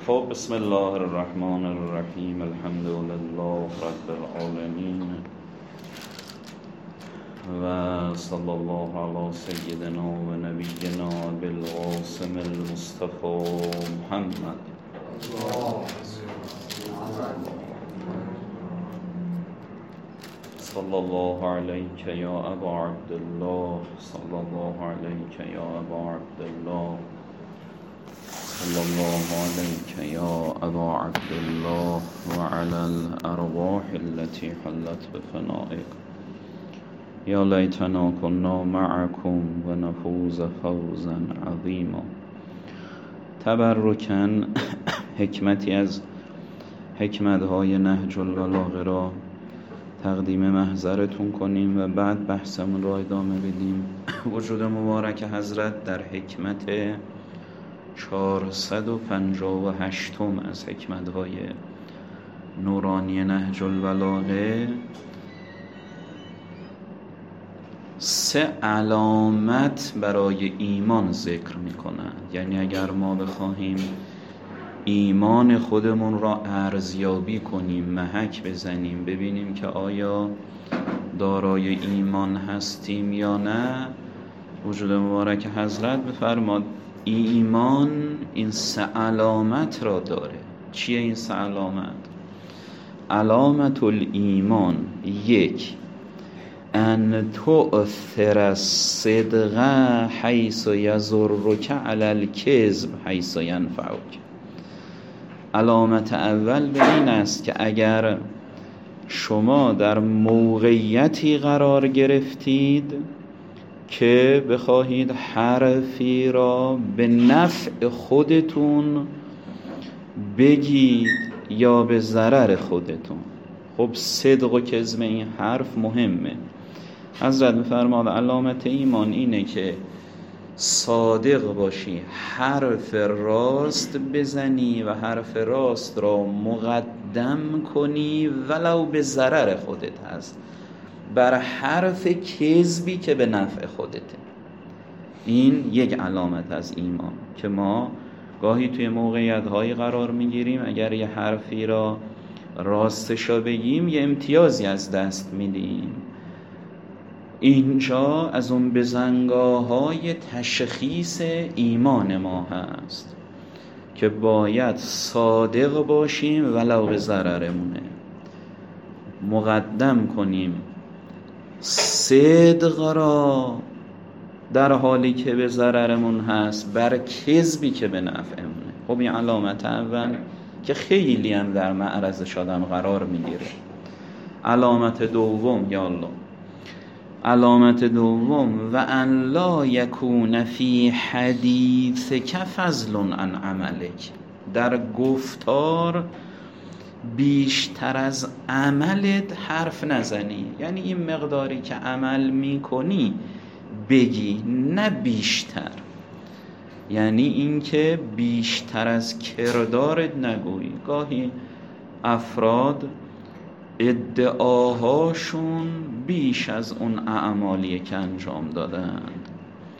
خب بسم الله الرحمن الرحیم. الحمد لله رب العالمین و صلی الله علی سیدنا و نبینا بالقاسم المصطفى محمد. صلی الله علیک یا ابا عبدالله، صلی الله علیک یا ابا عبدالله، صلی الله علیک یا ابا عبدالله و علی الارواح التي حلت بفنائک. یا لیتنا کنا معکم و نفوز فوزا عظیما. تبرکاً حکمتی از حکمت‌های نهج البلاغه را تقدیم محضرتون کنیم و بعد بحثمون را ادامه بدیم. وجود مبارک حضرت در حکمت 458 از حکمت‌های نورانی نهج البلاغه 3 علامت برای ایمان ذکر می‌کنند. یعنی اگر ما بخواهیم ایمان خودمون را ارزیابی کنیم، محک بزنیم، ببینیم که آیا دارای ایمان هستیم یا نه، وجود مبارک حضرت بفرماد ایمان این 3 علامت را داره. چیه این 3 علامت؟ علامت الایمان 1 ان تؤثر الصدق حیث یضرک علی الکذب حیث ینفعک. علامت اول به این است که اگر شما در موقعیتی قرار گرفتید که بخواهید حرفی را به نفع خودتون بگید یا به ضرر خودتون، خب صدق و کذب این حرف مهمه. حضرت می‌فرماد علامت ایمان اینه که صادق باشی، حرف راست بزنی و حرف راست را مقدم کنی ولو به ضرر خودت هست بر حرف کذبی که به نفع خودته. این یک علامت از ایمان که ما گاهی توی موقعیت‌هایی قرار می‌گیریم، اگر یه حرفی را راستشو بگیم یه امتیازی از دست میدیم. اینجا از اون بزنگاه‌های تشخیص ایمان ما هست که باید صادق باشیم ولو به ضررمونه، مقدم کنیم صدق را در حالی که به ضررمون هست بر کذبی که به نفعمونه. خب این علامت اول که خیلی هم در معرضش آدم قرار میگیره. علامت دوم، یا الله، علامت دوم و ان لا یکون فی حدیثک فضل عن عملک. در گفتار بیشتر از عملت حرف نزنی، یعنی این مقداری که عمل میکنی بگی، نه بیشتر. یعنی این که بیشتر از کردارت نگویی. گاهی افراد ادعاهاشون بیش از اون اعمالی که انجام دادند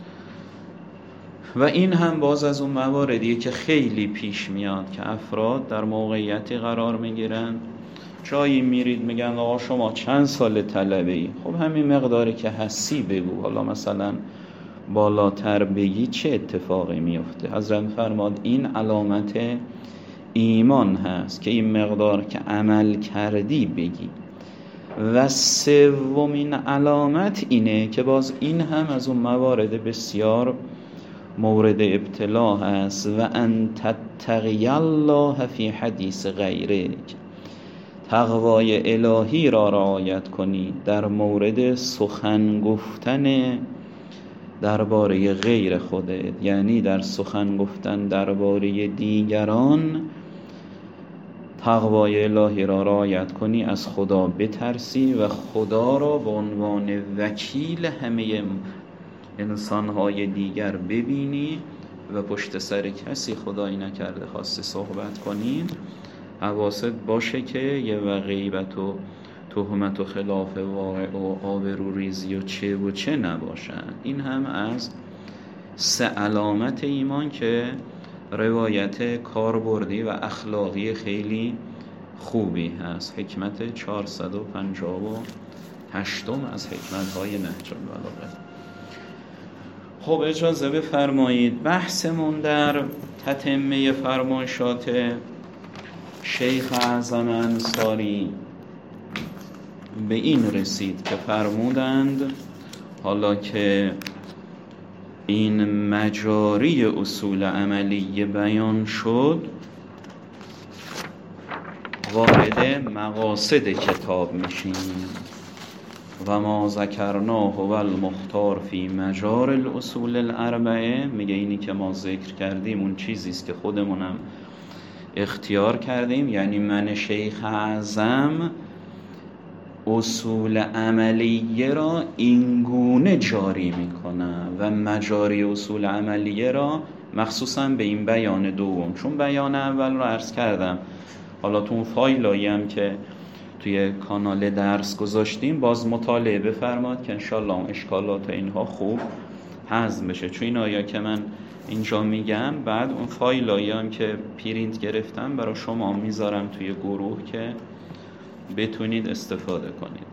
و این هم باز از اون مواردیه که خیلی پیش میاد که افراد در موقعیتی قرار میگیرن، جایی میرید میگن آقا شما چند سال طلبه ای؟ خب همین مقداری که هستی بگو، حالا مثلا بالاتر بگی چه اتفاقی میفته؟ حضرت فرماد این علامت ایمان هست که این مقدار که عمل کردی بگی. و سومین علامت اینه که باز این هم از اون موارد بسیار مورد ابتلا هست و ان تتقی الله فی حدیث غیرک. تقوای الهی را رعایت کنی در مورد سخن گفتن درباره غیر خودت، یعنی در سخن گفتن درباره دیگران تقوای الهی را رعایت کنی، از خدا بترسی و خدا را به عنوان وکیل همه انسان‌های دیگر ببینی و پشت سر کسی خدایی نکرده خواسته صحبت کنی حواست باشه که یه غیبت و تهمت و خلاف واقع و آبروریزی و چه نباشن. این هم از 3 علامت ایمان که روایت کاربردی و اخلاقی خیلی خوبی هست. حکمت 458 از حکمت‌های نهج البلاغه. خب اجازه بفرمایید بحثمون در تتمه فرمایشات شیخ اعظم انصاری به این رسید که فرمودند حالا که این مجاری اصول عملی بیان شد، وارد مقاصد کتاب میشیم. و ما ذکرناه و المختار فی مجار الاصول الاربعه، میگه اینی که ما ذکر کردیم اون چیزیست که خودمونم اختیار کردیم، یعنی من شیخ اعظم اصول عملیه را اینگونه جاری میکنم و مجاری اصول عملیه را مخصوصا به این بیان دوم، چون بیان اول را عرض کردم، حالا تو اون فایلایی هم که توی کانال درس گذاشتیم باز مطالعه بفرماد که انشالله اون اشکالات و اینها خوب هضم بشه، چون این آیا که من اینجا میگم بعد اون فایلایی هم که پرینت گرفتم برای شما میذارم توی گروه که بتونید استفاده کنید.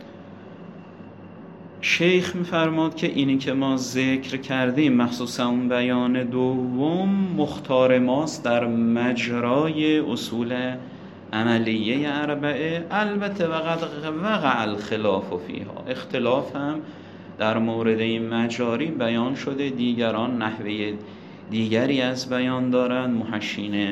شیخ میفرماد که اینی که ما ذکر کردیم مخصوصا اون بیان دوم مختار ماست در مجرای اصول عملیه اربعه، البته وقد وقع الخلاف فیها، اختلاف هم در مورد این مجاری بیان شده، دیگران نحوه دیگری از بیان دارند، محشین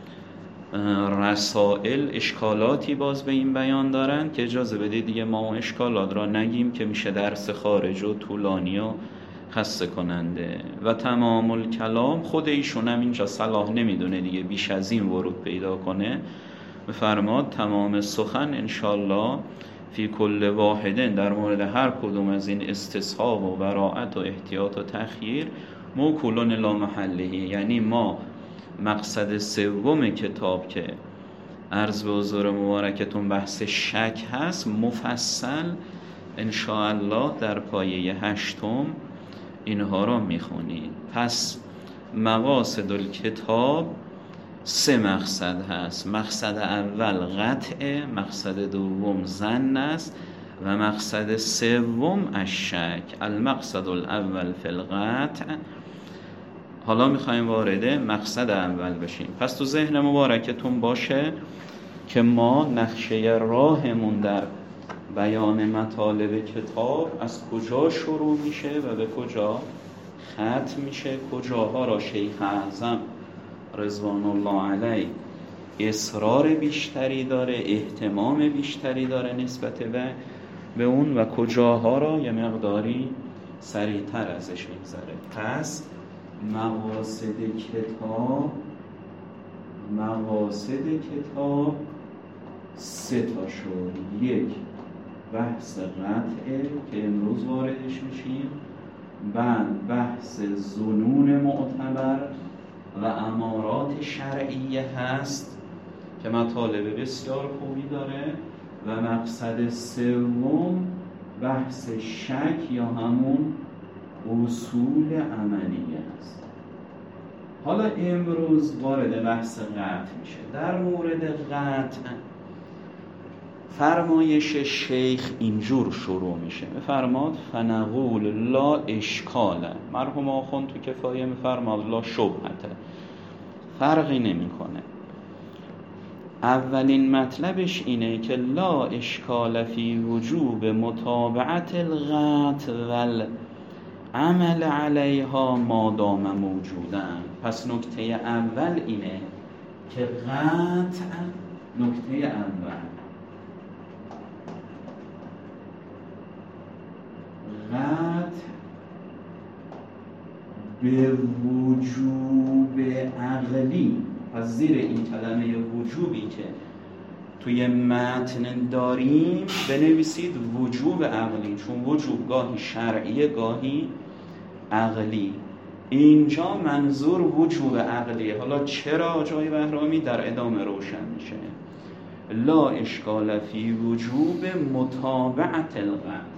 رسائل اشکالاتی باز به این بیان دارند که اجازه بده دیگه ما اون اشکالات را نگیم که میشه درس خارج و طولانی و خسته کننده. و تمام الکلام خود ایشون هم اینجا صلاح نمیدونه دیگه بیش از این ورود پیدا کنه، بفرماد تمام سخن انشالله فی کل واحدن در مورد هر کدوم از این استصحاب و براعت و احتیاط و تخییر موکولون الی محله، یعنی ما مقصد سوم کتاب که عرض به حضور مبارکتون بحث شک هست مفصل انشاءالله در پایه 8 اینها را میخونید. پس مقاصد الکتاب 3 مقصد هست. مقصد اول قطع، مقصد دوم ظن است و مقصد سوم الشک. المقصد الاول فی القطع. حالا میخوایم وارد مقصد اول بشیم. پس تو ذهن مبارکتون باشه که ما نقشه راهمون در بیان مطالب کتاب از کجا شروع میشه و به کجا ختم میشه، کجاها را شیخ اعظم رضوان الله علیه اصرار بیشتری داره، اهتمام بیشتری داره نسبت به اون و کجاها را یه مقداری سریعتر ازش میگذره. پس مقاصد کتاب 3 تا شد. 1 بحث قطعه که امروز واردش میشیم، بعد بحث ظنون معتبر و امارات شرعیه هست که مطالب بسیار خوبی داره، و مقصد سوم بحث شک یا همون اصول عملیه است. حالا امروز وارد بحث قطع میشه. در مورد قطع فرمایش شیخ اینجور شروع میشه، بفرماد فنقول لا اشکاله. مرحوم آخوند تو کفایه میفرماد لا شبهته، فرقی نمیکنه. اولین مطلبش اینه که لا اشکال فی وجوب متابعت القطع والعمل علیها ما دام موجودن. پس نکته اول اینه که قطع، نکته اول قطع به وجوب عقلی. پس زیر این کلمه وجوبی که توی متن داریم بنویسید وجوب عقلی، چون وجوب گاهی شرعیه گاهی عقلی. اینجا منظور وجوب عقلیه. حالا چرا جای بهرامی در ادامه روشن میشه. لا اشکال فی وجوب متابعت القطع.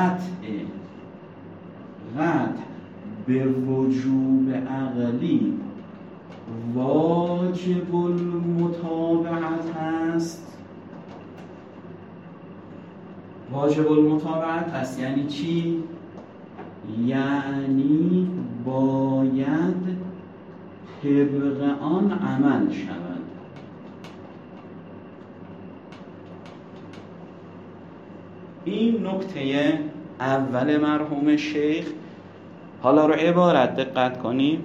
قطع به وجوب عقلی واجب المتابعت هست. واجب المتابعت هست یعنی چی؟ یعنی باید طبق آن عمل شود. این نکته اول مرحوم شیخ. حالا رو عبارت دقت کنید.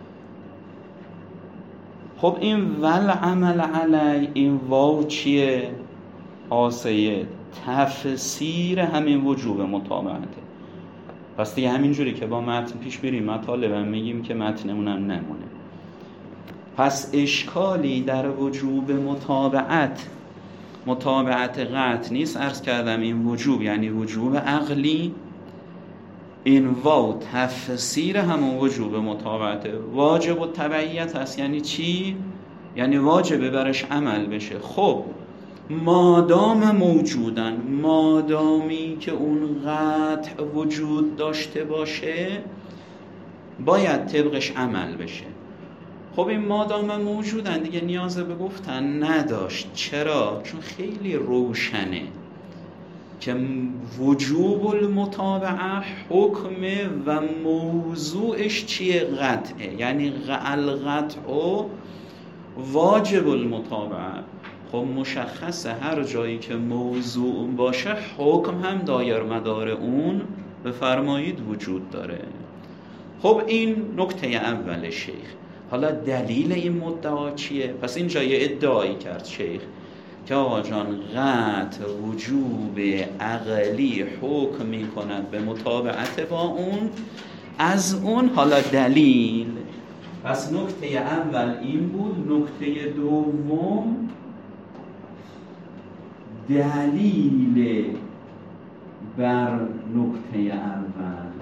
خب این والعمل علی، این واو چیه؟ آسیه تفسیر همین وجوب مطابقته. پس دیگه همینجوری که با متن پیش بریم مطالبم میگیم که متنمونم نمونه. پس اشکالی در وجوب مطابقت قطع نیست. عرض کردم این وجوب یعنی وجوب عقلی، این واو تفسیر همون وجوب مطابقته. واجب و تبعیت هست یعنی چی؟ یعنی واجبه برش عمل بشه. خب مادام موجودن، مادامی که اون قطع وجود داشته باشه باید طبقش عمل بشه. خب این مادام موجودن دیگه نیاز به گفتن نداشت. چرا؟ چون خیلی روشنه که وجوب المتابعه حکم و موضوعش چیه؟ قطعه. یعنی القطع واجب المتابعه. خب مشخصه هر جایی که موضوع باشه حکم هم دایر مدار اون بفرمایید وجود داره. خب این نکته اول شیخ. حالا دلیل این مدعا چیه؟ پس اینجا یه ادعایی کرد شیخ که آقا جان قطع وجوب عقلی حکم می کند به مطابقت با اون، از اون حالا دلیل. پس نکته اول این بود. نکته دوم دلیل بر نکته اول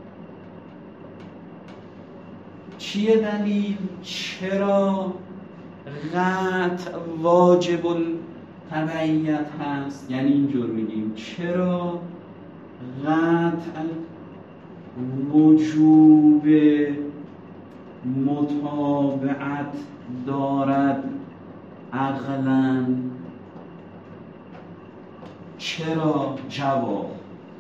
چیه؟ دلیل چرا قطع واجب التبعیت هست. یعنی اینجور میگیم چرا قطع وجوب مطابقت دارد عقلاً. چرا؟ جواب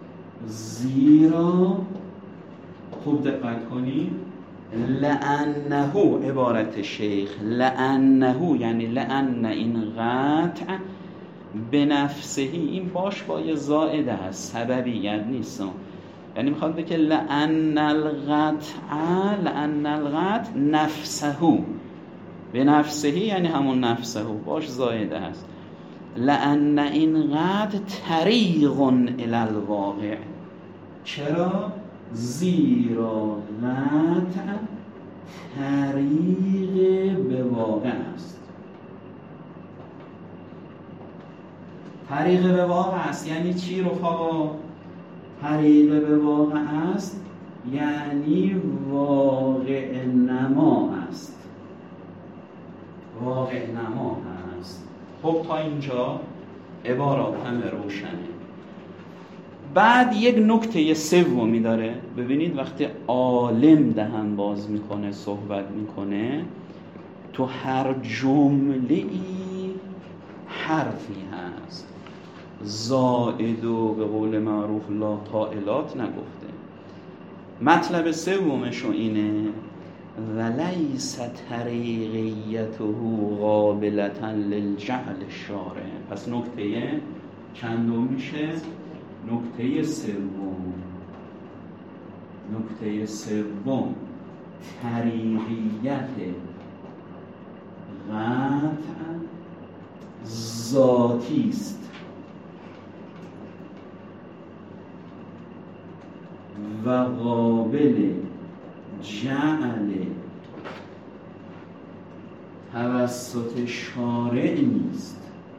زیرا، خوب دقت کنید، لأنه عبارت شیخ، لأنه یعنی لأن این قطع به نفسه، این باش با یه زائده هست، سببیت نیست. یعنی میخواد بگه لأن القطع نفسه، به نفسه یعنی همون نفسه باش زائده هست. لأن این قطع طریق الی الواقع. چرا؟ زیرا قطع طریق به واقع است. طریق به واقع است یعنی چی رفقا؟ طریق به واقع است یعنی واقع نما است. واقع نما است. خب تا اینجا عبارات همه روشنه. بعد یک نکته سومی داره. ببینید وقتی عالم دهن باز میکنه صحبت میکنه تو هر جمله‌ای حرفی هست، زائد و به قول معروف لا طائلات نگفته. مطلب سومشو اینه ولیس طریقیته قابلة للجعل الشارع. پس نکته چندم میشه؟ نکته سوم. نکته سوم طریقیت قطع ذاتی است و قابل جعل توسط شارع نیست.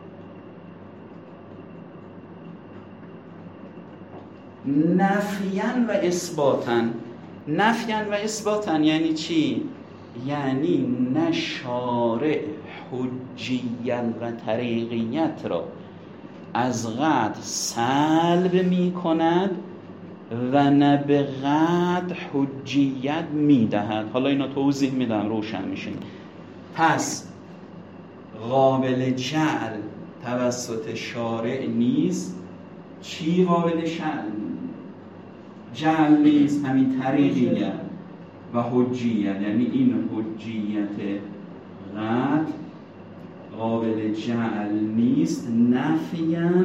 نفیاً و اثباتاً. نفیاً و اثباتاً یعنی چی؟ یعنی نه شارع حجیت و طریقیت را از قطع سلب می کند و نه به قطع حجیت می دهد. حالا اینا توضیح میدم روشن میشه. پس قابل جعل توسط شارع نیست. چی قابل جعل نیست؟ همین طریقیت و حجیت، یعنی این حجیت قطع قابل جعل نیست نفیاً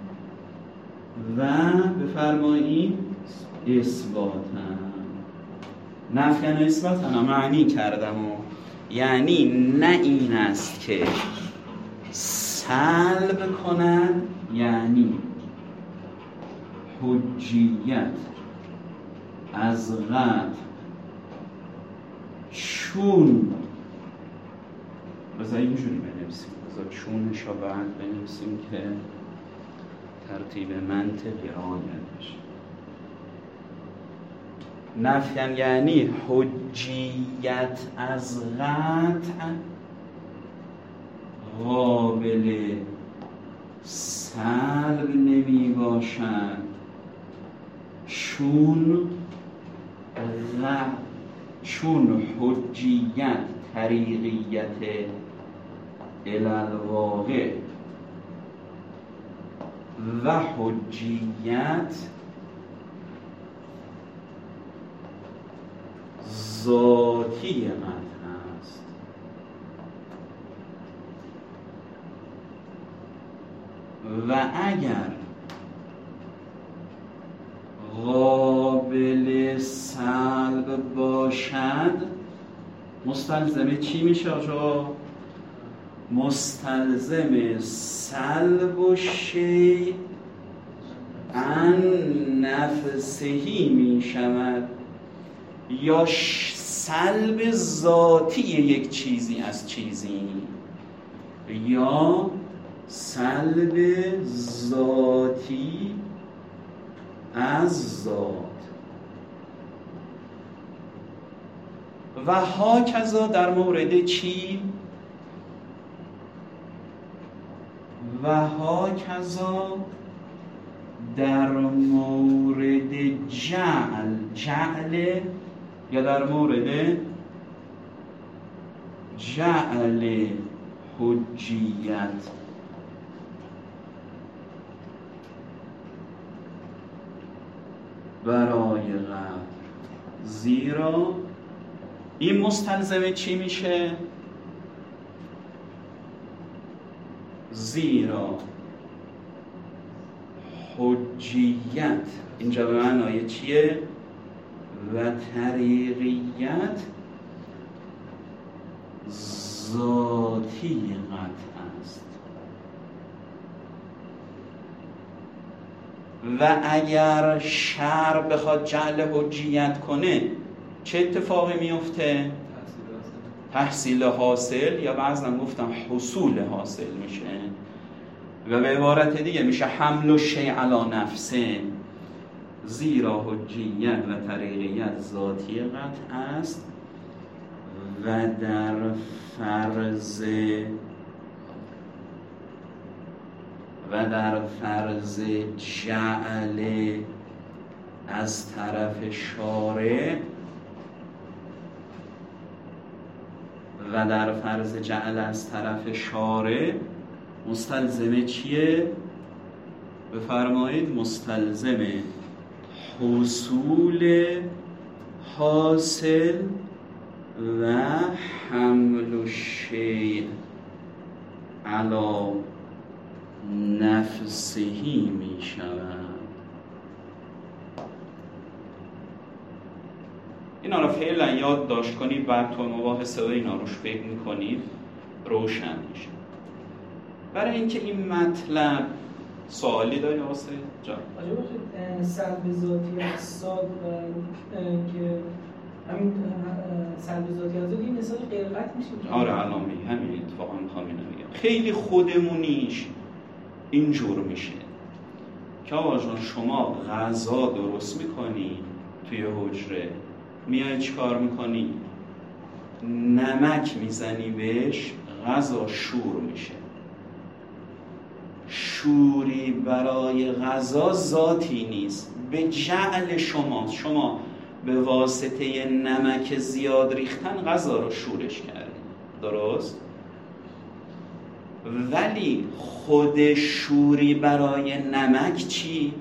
و بفرمایید اثباتاً. نفیاً و اثباتاً معنی کردم یعنی نه این است که سلب کنند، یعنی حجیت از قطع چون بذار اینجوری بنویسیم، بذار چونش رو بعد بنویسیم که ترتیب منطقی رعایت بشه. نفیاً یعنی حجیت از قطع قابل سلب نمی باشد چون حجیت طریقیت الالواقع و حجیت ذاتی قطع است. و اگر قابل سلب باشد مستلزم چی میشه آجا؟ مستلزم سلب و شیء عن نفسهی می شود، یا سلب ذاتی یک چیزی از چیزی، یا سلب ذاتی از ذات. و هاکذا در مورد چی؟ و هاکذا در مورد جعل یا در مورد جعل حجیت برای قطع. زیرا این مستلزم چی میشه؟ زیرا حجیت اینجا به معنای چیه؟ و طریقیت ذاتی قطع است. و اگر شرع بخواد جعل حجیت کنه چه اتفاقی میفته؟ تحصیل حاصل، یا بعضا گفتم حصول حاصل میشه. و به عبارت دیگه میشه حمل و شیء علی نفسه. زیرا حجیت و طریقیت ذاتی قطع است و در فرض جعل از طرف شارع مستلزم چیه؟ بفرمایید مستلزم حصول حاصل و حمل الشیء علی نفسهی می شود. اینا رو فعلا یاد داشت کنید، بعد تو مباحثه و اینا روش فکر میکنید روشن میشه. برای اینکه این مطلب سوالی داری واسه جا؟ سلب ذاتی اقصاد که همین سلب ذاتی از این مثال غیرقطع میشه. آره الان همین اتفاقا میخوام اینو بگم. خیلی خودمونیش اینجور میشه که آقا جان شما غذا درست میکنی توی حجره، میای چیکار میکنی؟ نمک میزنی بهش، غذا شور میشه. شوری برای غذا ذاتی نیست، به جعل شما به واسطه نمک زیاد ریختن غذا رو شورش کردی. درست؟ ولی خود شوری برای نمک چی؟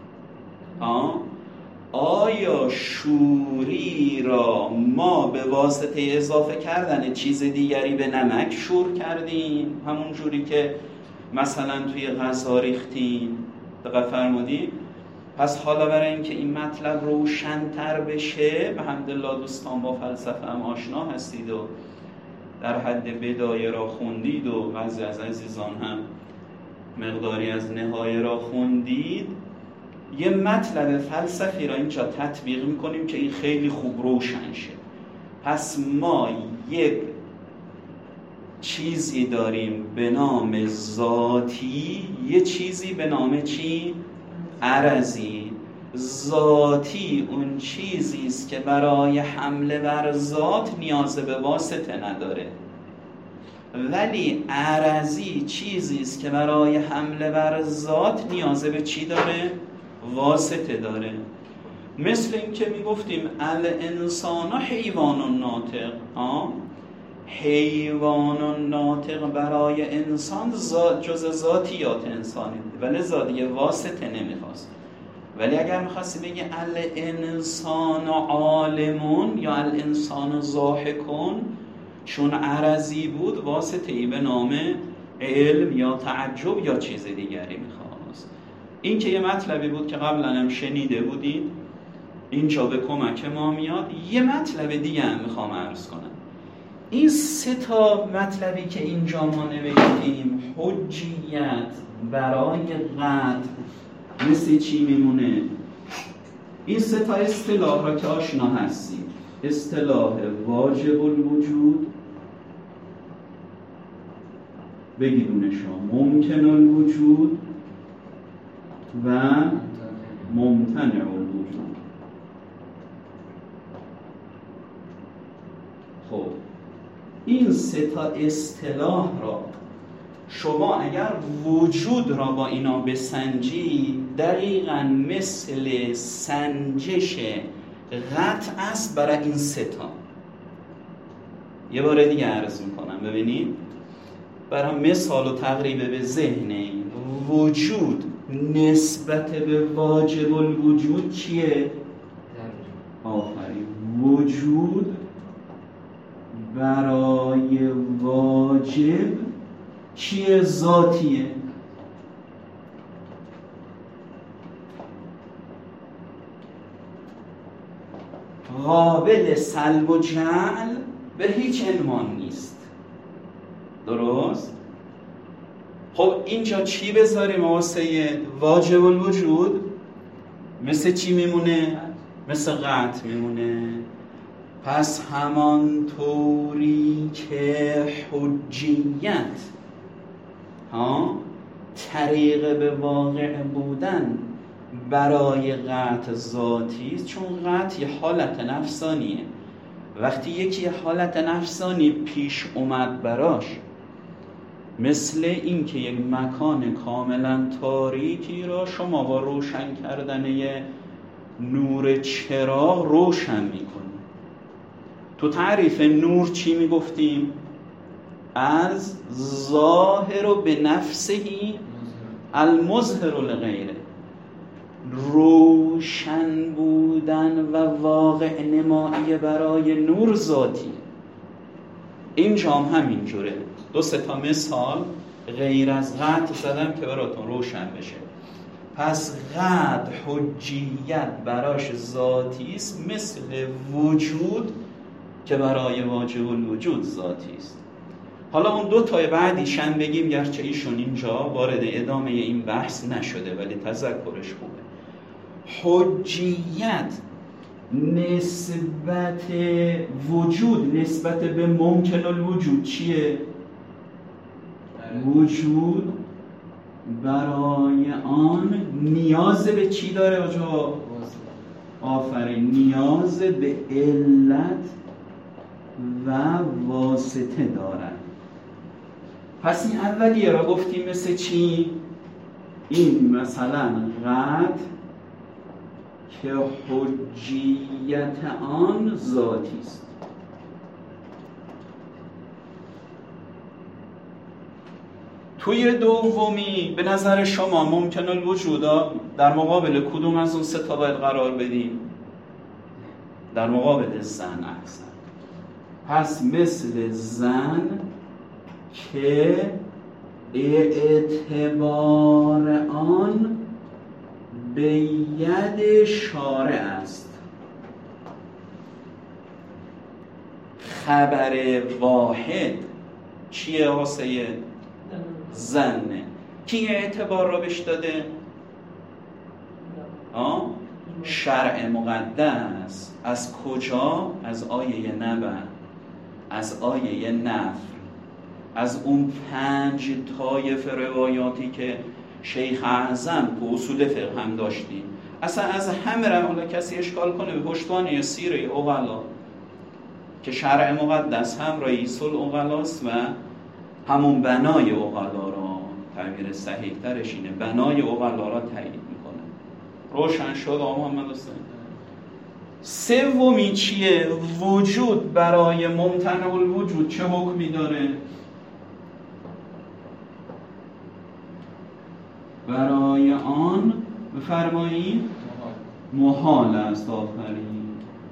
آیا شوری را ما به واسطه اضافه کردن چیز دیگری به نمک شور کردیم؟ همون جوری که مثلا توی غذا ریختیم. دقت فرمودید؟ پس حالا برای اینکه این مطلب روشن‌تر بشه، به حمدالله دوستان با فلسفه هم آشنا هستید و در حد بدایه را خوندید و بعضی از عزیزان هم مقداری از نهایه را خوندید، یه مطلب فلسفی را اینجا تطبیق میکنیم که این خیلی خوب روشن شه. پس ما یک چیزی داریم به نام ذاتی، یه چیزی به نام چی؟ عرضی. ذاتی اون چیزی است که برای حمله بر ذات نیاز به واسطه نداره، ولی عرضی چیزی است که برای حمله بر ذات نیاز به چی داره؟ واسطه داره. مثل این که میگفتیم الانسان حیوان ناطق. حیوان ناطق برای انسان جز ذاتیات انسانی، ولی ذاتی واسطه نمیخواست. ولی اگر میخواستی بگی الانسان عالمون یا الانسان ضاحکون، چون عرضی بود واسطه‌ای به نام علم یا تعجب یا چیز دیگری میخواست. این که یه مطلبی بود که قبلا هم شنیده بودید، اینجا به کمک ما میاد. یه مطلب دیگه هم میخوام عرض کنم. این سه تا مطلبی که اینجا ما نوشتیم، حجیت برای قطع مثل چی میمونه؟ این سه تا اصطلاح را که آشنا هستیم، اصطلاح واجب الوجود، بگیدونه شما ممکن الوجود و ممتنع الوجود. خب این سه تا اصطلاح را شما اگر وجود را با اینا بسنجی، دقیقاً مثل سنجش قطع است برای این سه تا. یه بار دیگه عرض میکنم ببینید، برای مثال و تقریب به ذهن این وجود نسبت به واجب الوجود چیه؟ آفرین. وجود برای واجب چیه؟ ذاتیه. قابل سلب و جعل به هیچ عنوان نیست. درست؟ خب اینجا چی بذاریم واسه واجب الوجود؟ مثل چی میمونه؟ مثل قطع میمونه. پس همانطوری که حجیت طریق به واقع بودن برای قطع ذاتی است، چون قطع یه حالت نفسانیه. وقتی یکی حالت نفسانی پیش اومد براش، مثل این که یک مکان کاملا تاریکی را شما با روشن کردن یه نور چراغ روشن میکنی. تو تعریف نور چی میگفتیم؟ از ظاهر و به نفسهی المظهر لغیره، روشن بودن و واقع نمایی برای نور ذاتی. اینجا هم همینجوره. دو سه تا مثال غیر از قطع زدم که براتون روشن بشه. پس قطع حجیت براش ذاتی است، مثل وجود که برای واجب الوجود ذاتی است. حالا اون دو تای بعدیش هم بگیم، گرچه ایشون اینجا وارد ادامه این بحث نشده ولی تذکرش خوبه. حجیت نسبت وجود نسبت به ممکن الوجود چیه؟ وجود برای آن نیاز به چی داره آجا؟ آفرین، نیاز به علت و واسطه دارد. پس این اولیه را گفتیم مثل چی؟ این مثلا قطع که حجیت آن ذاتی است. توی دومی به نظر شما ممکن الوجود در مقابل کدوم از اون سه تا باید قرار بدیم؟ در مقابل زن. احسن. پس مثل زن که اعتبار آن به ید شارع است. خبر واحد چیه واسه زنه؟ کی اعتبار را بهش داده؟ شرع مقدس. از کجا؟ از آیه نبع، از آیه نفر، از اون 5 طایفه روایاتی که شیخ اعظم تو اصول فقه هم داشتیم. اصلا از همه حالا کسی اشکال کنه به پشتوانه سیره عقلا که شرع مقدس هم رئیس العقلاست و همون بنای عقلا را، تعبیر صحیح ترش اینه، بنای عقلا را تایید میکنه. روشن شد آقا محمد حسین؟ سومی چیه؟ وجود برای ممتنع الوجود چه حکمی داره؟ برای آن بفرمایید محال است. آفرین.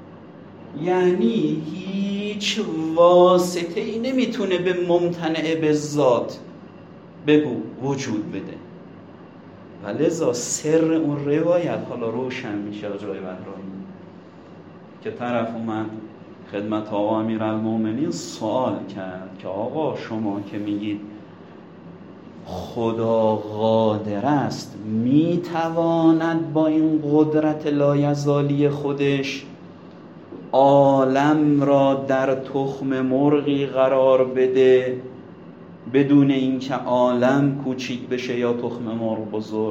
یعنی هیچ واسطه ای نمیتونه به ممتنع به ذات بگو وجود بده. و لذا سر اون روایت حالا روشن میشه جای بهرامی که طرف اومد خدمت آقا امیرالمومنین سوال کرد که آقا شما که میگید خدا قادر است، میتواند با این قدرت لایزالی خودش عالم را در تخم مرغی قرار بده بدون اینکه عالم کوچیک بشه یا تخم مرغ بزرگ؟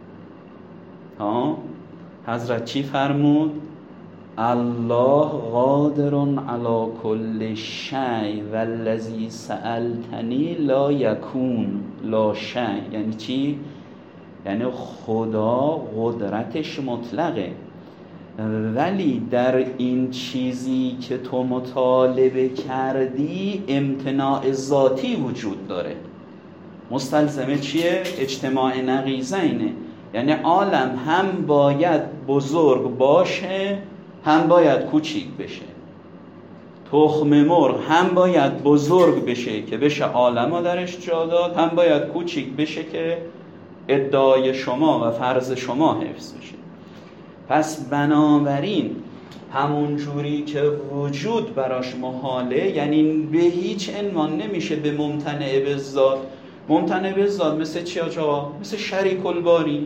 حضرت چی فرمود؟ الله قادر علی کل شیء والذی سألتنی لا یکون لا شیء. یعنی چی؟ یعنی خدا قدرتش مطلقه، ولی در این چیزی که تو مطالبه کردی امتناع ذاتی وجود داره. مستلزمه چیه؟ اجتماع نقیضینه. یعنی عالم هم باید بزرگ باشه هم باید کوچیک بشه. تخم مرغ هم باید بزرگ بشه که بشه عالم ها درش جا داد، هم باید کوچیک بشه که ادعای شما و فرض شما حفظ بشه. پس بنابراین همون جوری که وجود براش محاله، یعنی به هیچ عنوان نمیشه به ممتنع به ذات. ممتنع به ذات مثل چی آقا؟ مثل شریک الباری.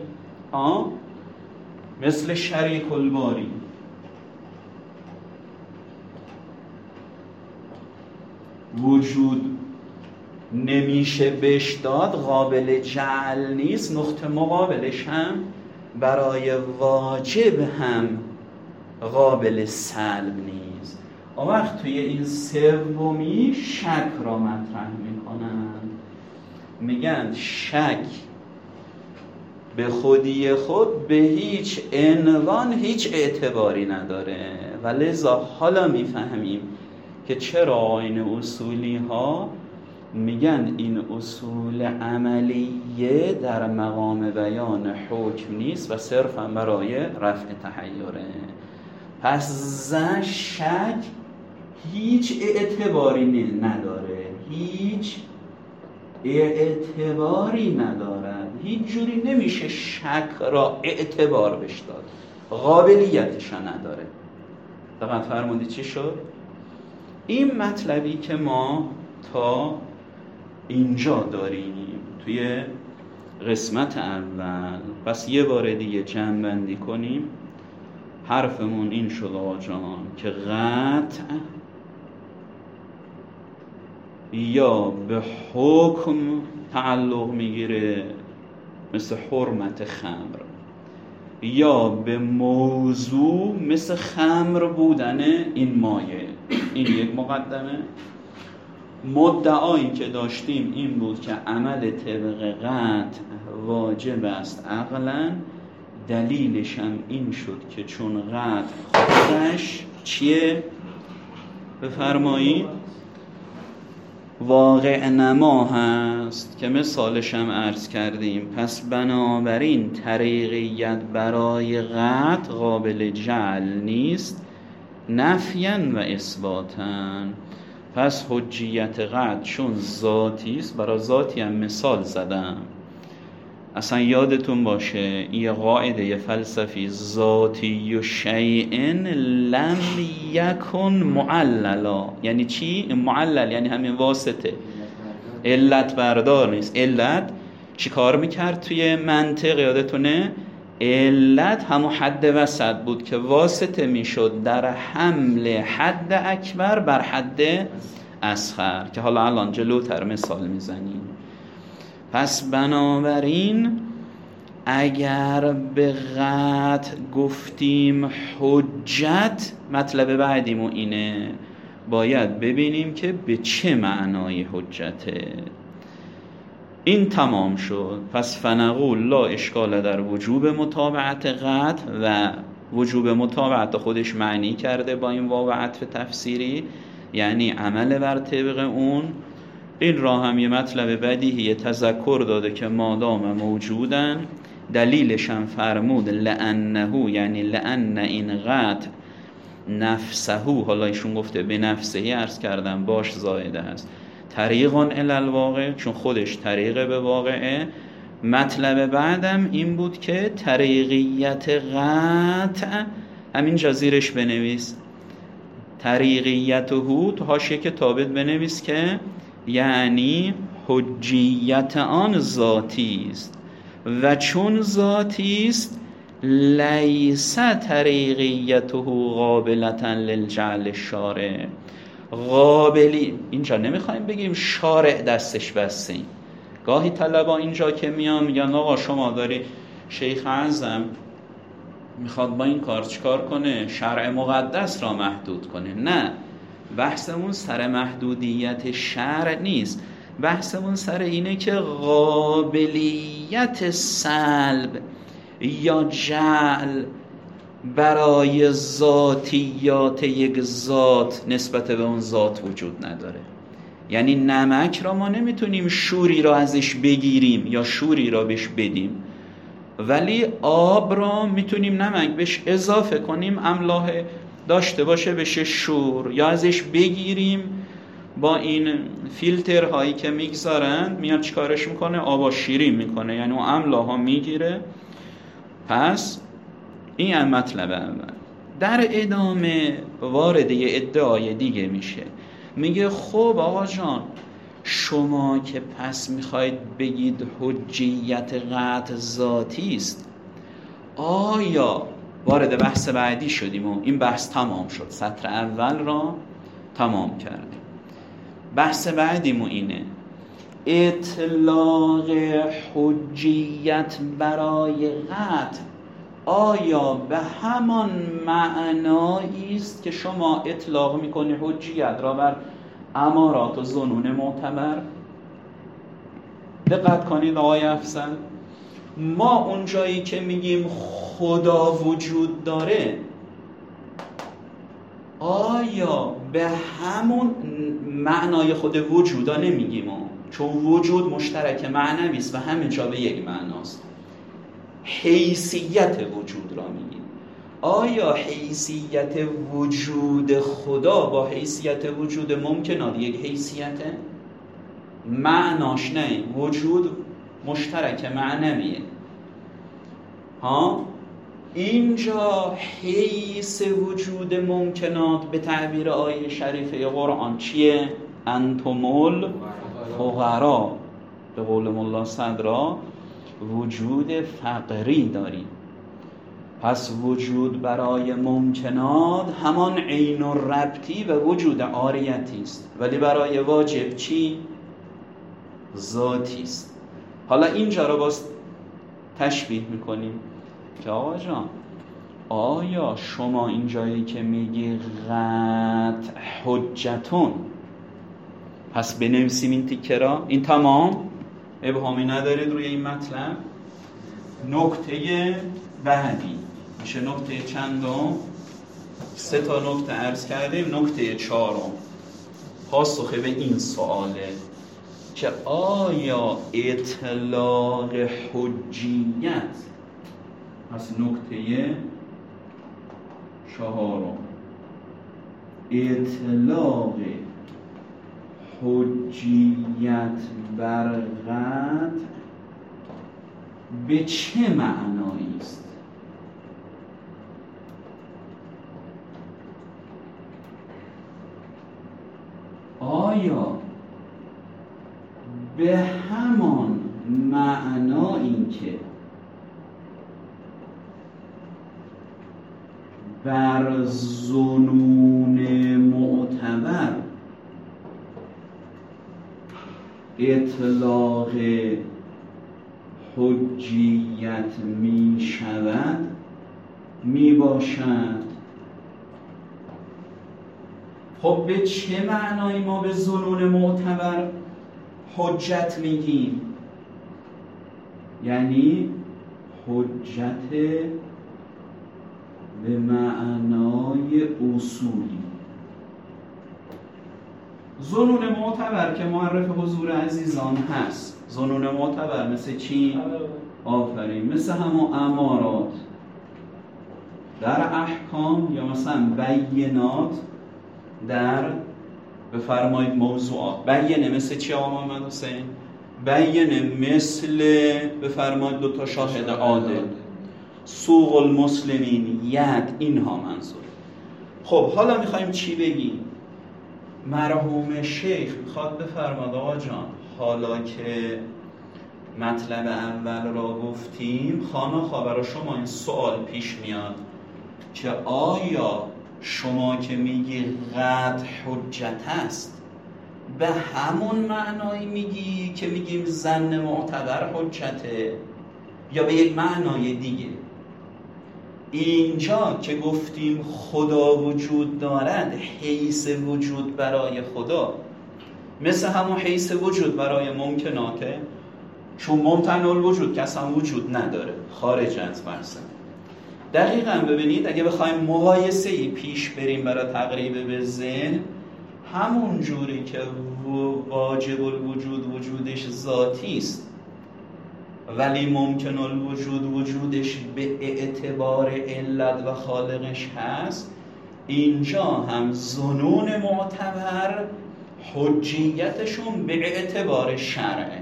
مثل شریک الباری. وجود نمیشه بهش داد، قابل جعل نیست. نقطه مقابلش هم برای واجب هم قابل سلب نیست. اون وقت توی این سومی شک را مطرح میکنن، میگن شک به خودی خود به هیچ عنوان هیچ اعتباری نداره و لذا حالا میفهمیم که چرا آیین اصولی ها میگن این اصول عملیه در مقام بیان حکم نیست و صرفا برای رفع تحیره. پس شک هیچ اعتباری نداره، هیچ اعتباری ندارد. هیچ جوری نمیشه شک را اعتبار بهش داد، قابلیتش نداره. دقیق فرمودی چی شد؟ این مطلبی که ما تا اینجا داریم توی قسمت اول. پس یه بار دیگه جمع‌بندی کنیم. حرفمون این شد آقا جان که قطع یا به حکم تعلق میگیره مثل حرمت خمر، یا به موضوع مثل خمر بودن این مایه. این یک مقدمه. مدعایی که داشتیم این بود که عمل طبق قطع واجب است عقلاً. دلیلش هم این شد که چون قطع خودش چیه؟ بفرمایید واقع نما هست که مثالش هم عرض کردیم. پس بنابراین طریقیت برای قطع قابل جعل نیست نفیاً و اثباتاً. پس حجیت قطع چون ذاتی است، برای ذاتی هم مثال زدم. اصلا یادتون باشه یه قاعده فلسفی، ذاتی و شیئن لم یکن معللا. یعنی چی؟ معلل یعنی همین واسطه، علت بردار نیست. علت چی کار میکرد توی منطق؟ یادتونه علت همون حد وسط بود که واسطه میشد در حمل حد اکبر بر حد اصغر، که حالا الان جلوتر مثال میزنیم. پس بنابراین اگر به قطع گفتیم حجت، مطلب بعدیمو اینه، باید ببینیم که به چه معنای حجته. این تمام شد. پس فنقول لا اشکال در وجوب متابعت قطع، و وجوب متابعت خودش معنی کرده با این واو عطف تفسیری، یعنی عمل بر طبق اون. این را هم یه مطلب بدیهی تذکر داده که مادام موجودن، دلیلش هم فرمود لأنه، یعنی لأن این قطع نفسه، حالا ایشون گفته به نفسه، عرض کردم باش زائده هست، طریقون الی الواقع، چون خودش طریق به واقعه. مطلب بعدم این بود که طریقیت قطع، همین جزیرش بنویس طریقیت هو، تو حاشیه کتابت بنویس که یعنی حجیت آن ذاتی است، و چون ذاتی است لیس طریقیته قابلتا للجعل الشارع. قابلی اینجا نمیخوایم بگیم شارع دستش بسته. گاهی طلبا اینجا که میان میگن آقا شما داری شیخ اعظم میخواد با این کار چیکار کنه؟ شرع مقدس را محدود کنه. نه، بحثمون سر محدودیت شرع نیست، بحثمون سر اینه که قابلیت سلب یا جعل برای ذاتیات یک ذات نسبت به اون ذات وجود نداره. یعنی نمک را ما نمیتونیم شوری را ازش بگیریم یا شوری را بهش بدیم، ولی آب را میتونیم نمک بهش اضافه کنیم، املاح داشته باشه بشه شور، یا ازش بگیریم با این فیلترهایی که میگذارند، میاد چیکارش میکنه؟ آبا شیرین میکنه، یعنی اون املاها میگیره. پس این هم مطلب اول. در ادامه وارد یه ادعای دیگه میشه، میگه خب آقا جان شما که پس میخواید بگید حجیت قطع ذاتی است، آیا وارد بحث بعدی شدیم و این بحث تمام شد، سطر اول را تمام کردیم. بحث بعدیمو اینه، اطلاق حجیت برای قطع آیا به همان معنایی است که شما اطلاق میکنی حجیت را بر امارات و ظنون معتبر؟ دقت کنید آقای افضل، ما اون جایی که میگیم خدا وجود داره، آیا به همون معنای خود وجودا نمیگیم؟ چون وجود مشترک معنوی است و همه جا به یک معناست. حیثیت وجود را میگیم. آیا حیثیت وجود خدا با حیثیت وجود ممکنات یک حیثیته؟ معناش نه، وجود مشترک معنویه. اینجا حیث وجود ممکنات به تعبیر آیه شریفه قرآن چیه؟ انتمول فقرا، به قول مولا صدرا وجود فقری داریم. پس وجود برای ممکنات همان عین و ربطی و وجود عاریتی است، ولی برای واجب چی؟ ذاتی است. حالا اینجا رو باز تشبیه میکنیم که آقا جان آیا شما این جایی که میگی قطع حجتون، پس بنویسیم این تیکه را، این تمام ابهامی ندارید روی این مطلب. نکته بعدی میشه نکته چندم؟ 3 نکته عرض کردیم. نکته 4 پاسخ به این سواله که آیا اطلاق حجیت، پس نکته 4، اطلاق حجیت بر قطع به چه معنایی است؟ آیا به همان معنایی که بر ظنون معتبر اطلاق حجیت می شود می باشد؟ خب به چه معنایی ما به ظنون معتبر حجت میگیم؟ یعنی حجت به معنای اصولی. ظنون معتبر که معرف حضور عزیزان هست، ظنون معتبر مثل چی؟ آفرین، مثل همون امارات در احکام، یا مثلا بینات در بفرمایید موضوعات. بینه مثل چی آقا محمد حسین؟ بینه مثل بفرمایید 2 شاهد عادل، سوق المسلمین، ید، اینها منظور. خب حالا میخوایم چی بگیم؟ مرحوم شیخ میخواد بفرماد آقا جان، حالا که مطلب اول را گفتیم، خوانا برای شما این سوال پیش میاد که آیا شما که میگی قطع حجت است به همون معنایی میگی که میگیم ظن معتبر حجته، یا به یک معنای دیگه؟ اینجا که گفتیم خدا وجود دارد، حیث وجود برای خدا مثل همون حیث وجود برای ممکناته، چون ممتنع الوجود که اصلا وجود نداره، خارج از فرض. دقیقاً ببینید اگه بخوایم مقایسه‌ای پیش بریم برای تقریب به ذهن، همون جوری که واجب الوجود وجودش ذاتی است ولی ممکن الوجود وجودش به اعتبار علت و خالقش هست، اینجا هم ظنون معتبر حجیتشون به اعتبار شرعه،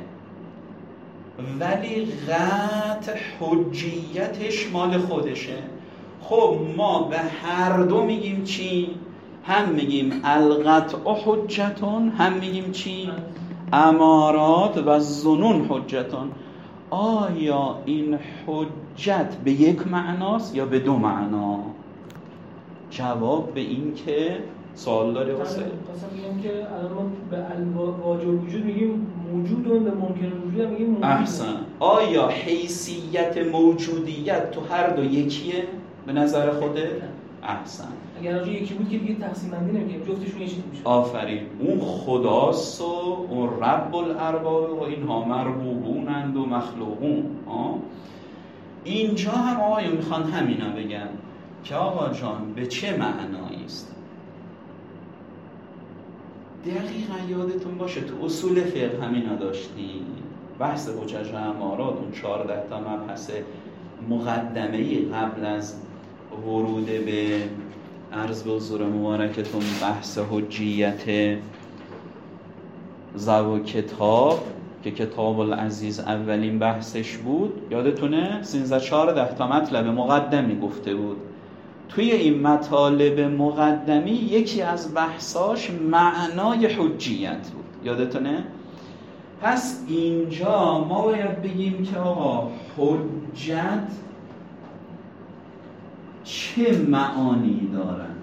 ولی قطع حجیتش مال خودشه. خب ما به هر دو میگیم چی؟ هم میگیم القطع حجتون، هم میگیم چی؟ امارات و ظنون حجتون. آیا این حجت به یک معناست یا به 2 معنا؟ جواب به این که سوال داره واسه خواستم بگم که الان ما به واجب وجود میگیم موجودون، به ممکن وجود میگیم موجود. احسن. آیا حیثیت موجودیت تو هر دو یکیه به نظر خوده؟ احسن. اگر راجع یکی بود که دیگه تقسیم بندی نمی‌کنیم، جفتشون یه چیز میشه. آفرین. اون خداست و اون رب الارباب و اینها مربوبونند و مخلوقون. اینجا هم آقایون میخوان همینا بگن که آقا جان به چه معنایی است؟ دقیقا یادتون باشه تو اصول فقه همینا داشتیم، بحث حجج و امارات، اون 14 تا مبحث مقدمه‌ای قبل از ورود به عرض به حضور مبارکتون بحث حجیت ذو کتاب که کتاب العزیز اولین بحثش بود، یادتونه 13-14 تا مطلب مقدمی گفته بود. توی این مطالب مقدمی یکی از بحثاش معنای حجیت بود، یادتونه؟ پس اینجا ما باید بگیم که آقا حجت چه معانی دارن؟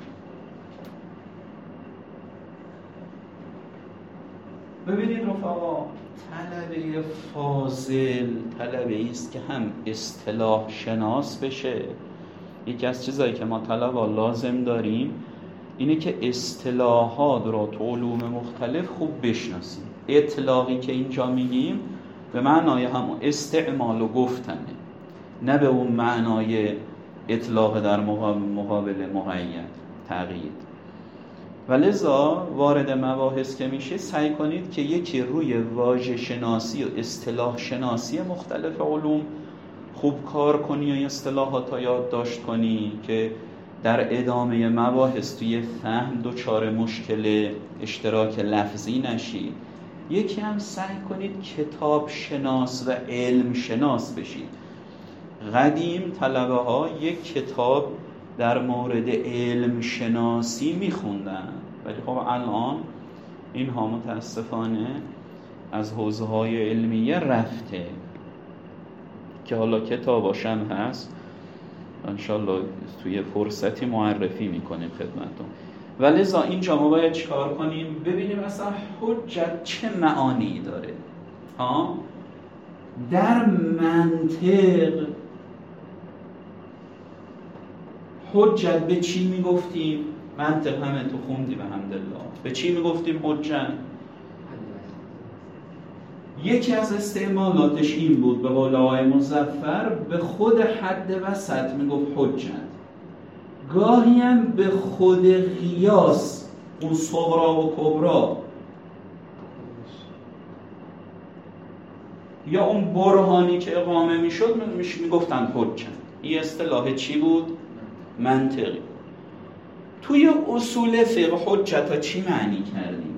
ببینید رفقا، طلبه فاضل طلبه است که هم اصطلاح شناس بشه. یکی از چیزایی که ما طلبا لازم داریم اینه که اصطلاحات رو تو علوم مختلف خوب بشناسیم. اطلاقی که اینجا میگیم به معنای همون استعمال و گفتنه، نه به اون معنای اطلاق در مقابل مقید، تقیید. و لذا وارد مباحث که میشه سعی کنید که یکی روی واژه شناسی و اصطلاح شناسی مختلف علوم خوب کار کنی و اصطلاحات رو یادداشت کنی که در ادامه مباحث توی فهم دچار مشکل اشتراک لفظی نشید. یکی هم سعی کنید کتاب شناس و علم شناس بشید. قدیم طلبه ها یک کتاب در مورد علم شناسی میخوندن، ولی خب الان اینها متاسفانه از حوزه های علمیه رفته که حالا کتاباش هم هست، انشالله توی فرصتی معرفی میکنیم خدمتتون. ولذا اینجا ما باید چیکار کنیم؟ ببینیم اصلا حجت چه معانی داره. در منطق حجت به چی میگفتیم؟ منطق همه تو خوندی به حمدالله. به چی میگفتیم حجت؟ یکی از استعمالاتش این بود، به قول آقای مظفر به خود حد وسط میگفت حجت، گاهی هم به خود قیاس، اون صغرا و کبرا یا اون برهانی که اقامه میشد میگفتن حجت. این اصطلاح چی بود؟ منطقی. توی اصول فقه حجت ها چی معنی کردیم؟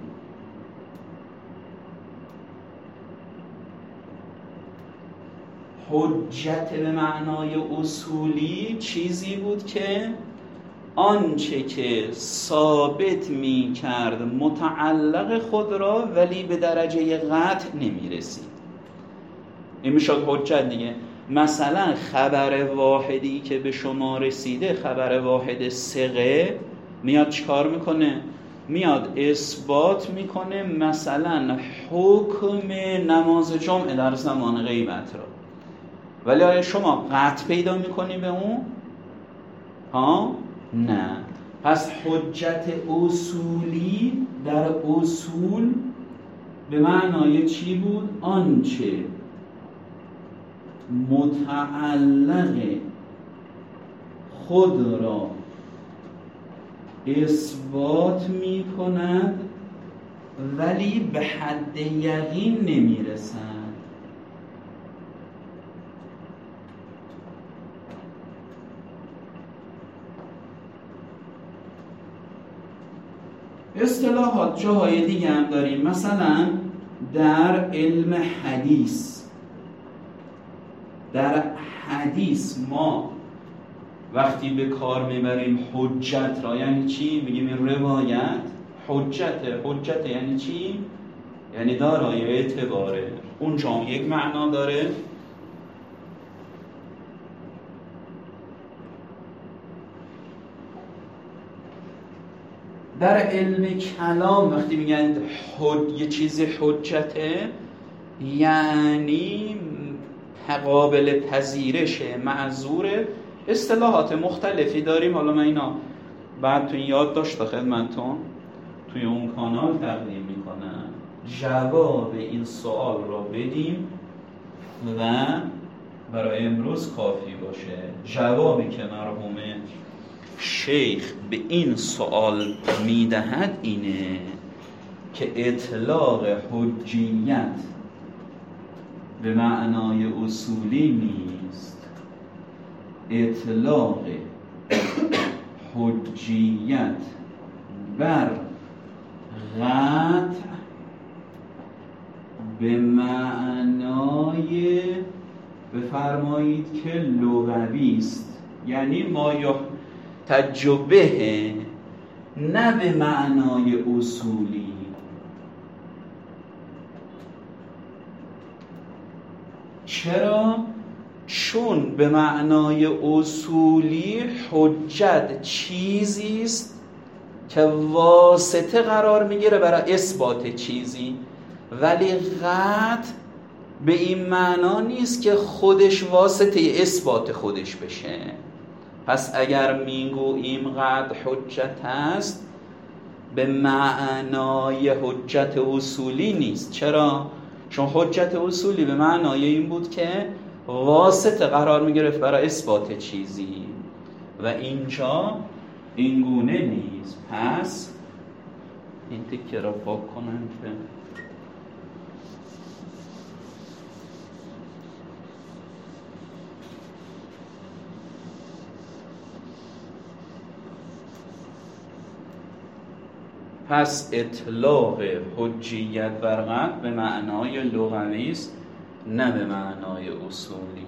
حجت به معنای اصولی چیزی بود که آنچه که ثابت می کرد متعلق خود را ولی به درجه قطع نمی رسید. این میشد حجت دیگه. مثلا خبر واحدی که به شما رسیده، خبر واحد ثقه، میاد چیکار میکنه؟ میاد اثبات میکنه مثلا حکم نماز جمعه در زمان غیبت را، ولی آیا شما قطع پیدا میکنی به اون؟ نه. پس حجت اصولی در اصول به معنای چی بود؟ آنچه متعلق خود را اثبات می کند ولی به حد یقین نمی رسد. اصطلاحات جاهای دیگه هم داریم. مثلا در علم حدیث، در حدیث ما وقتی به کار میبریم حجت را، یعنی چی؟ میگیم این روایت حجت یعنی چی؟ یعنی دارای اعتباره. اونجا یک معنا داره. در علم کلام وقتی میگن یه چیزی حجته، یعنی قابل پذیرشه، معذوره. اصطلاحات مختلفی داریم، حالا من اینا بعد تو یاد داشته خدمتتون توی اون کانال تقدیم میکنم. جواب این سوال را بدیم و برای امروز کافی باشه. جوابی که مرحوم شیخ به این سوال میدهد اینه که اطلاق حجیت به معنای اصولی نیست. اطلاق حجیت بر قطع به معنای بفرمایید که لغوی است، یعنی ما تجربه، نه به معنای اصولی. چرا؟ چون به معنای اصولی حجت چیزی است که واسطه قرار میگیره برای اثبات چیزی، ولی قطع به این معنا نیست که خودش واسطه اثبات خودش بشه. پس اگر میگوییم قطع حجت است، به معنای حجت اصولی نیست. چرا؟ چون حجت اصولی به معنای این بود که واسطه قرار میگرفت برای اثبات چیزی و اینجا این گونه نیست. پس این تیکه را پاک کنم که پس اطلاق حجیت بر قطع به معنای لغوی است نه به معنای اصولی.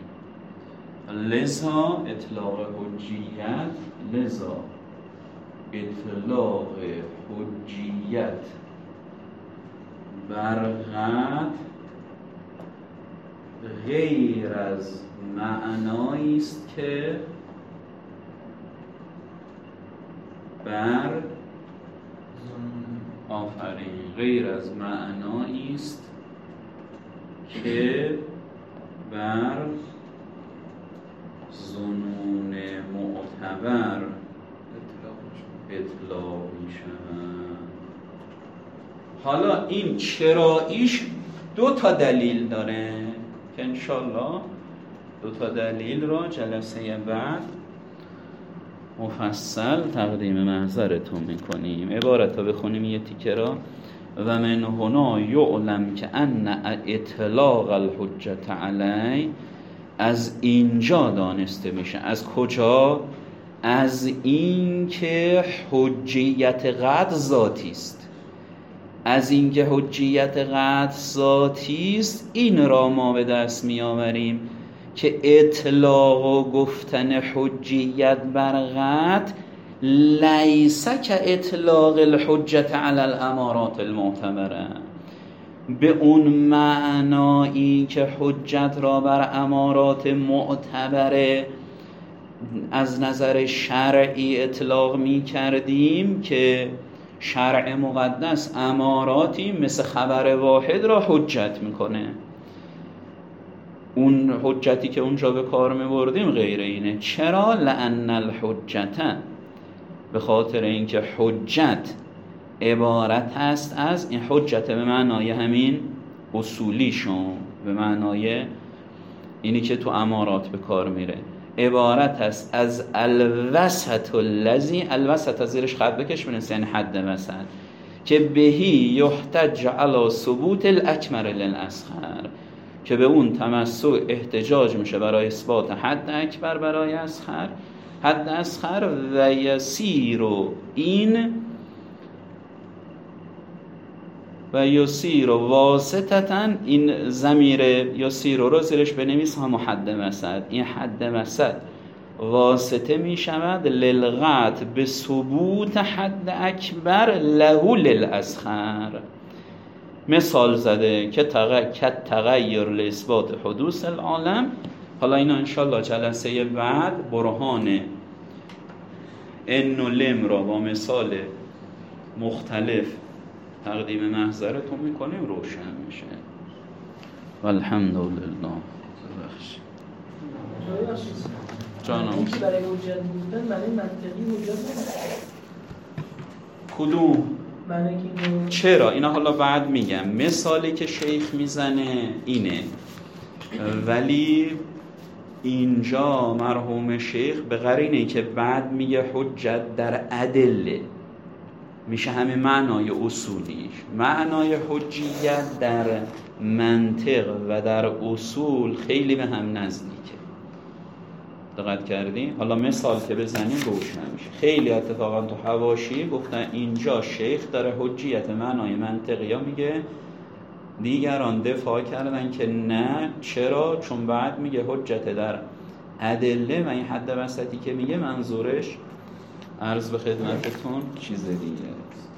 لذا اطلاق حجیت بر قطع غیر از معنایی است که بر غیر از معنایی است که بر ظنون معتبر اطلاق می شود. حالا این چراییش 2 تا دلیل داره که انشالله 2 تا دلیل را جلسه بعد مفصل تقدیم محضرتون میکنیم. عبارت رو بخونیم یه تیکه را. و من هنا یعلم که ان اطلاق الحجت علی، از اینجا دانسته میشه. از کجا؟ از این که حجیت قطع ذاتی است. از این که حجیت قطع ذاتی است این را ما به دست میآوریم که اطلاق و گفتن حجیت بر قطع لیس که اطلاق الحجت علی الامارات المعتبره، به اون معنایی که حجت را بر امارات معتبره از نظر شرعی اطلاق می کردیم که شرع مقدس اماراتی مثل خبر واحد را حجت میکنه. اون حجتی که اونجا به کار میبردیم غیر اینه. چرا؟ لأن الحجت، به خاطر اینکه حجت عبارت است از، این حجت به معنای همین اصولیشون، به معنای اینی که تو امارات به کار میره، عبارت است از الوسط الذی، الوسط از زیرش خط بکش بنویس یعنی حد وسط، که بهی یحتج علی ثبوت الاکمل للاصغر، که به اون تمسک احتجاج میشه برای اثبات حد اکبر برای اصغر، حد اصغر. و یسیر این و یسیر واسطتا، این ضمیر یسیر رو زیرش بنویس هم حد وسط، این حد وسط واسطه می شود للقطع به ثبوت حد اکبر له للاصغر. مثال زده که تغییر لاثبات حدوث العالم. حالا اینا انشالله جلسه بعد برهان ان و لم را با مثال مختلف تقدیم محضرتون میکنیم، روشن میشه. والحمدلله. جانم این که برای حجت بودن معنی منطقی حجت نیست. کدوم؟ معنی که چرا؟ اینا حالا بعد میگم. مثالی که شیخ میزنه اینه، ولی اینجا مرحوم شیخ به قرینه که بعد میگه حجت در ادله، میشه همه معنای اصولیش. معنای حجیت در منطق و در اصول خیلی به هم نزدیکه. دقت کردین؟ حالا مثال که بزنیم روشن میشه. خیلی اتفاقا تو حواشی گفتن اینجا شیخ داره حجیت معنای منطقی ها میگه، دیگران دفاع کردن که نه. چرا؟ چون بعد میگه حجت در ادله و این حد وسطی که میگه منظورش عرض به خدمتتون چیز دیگه.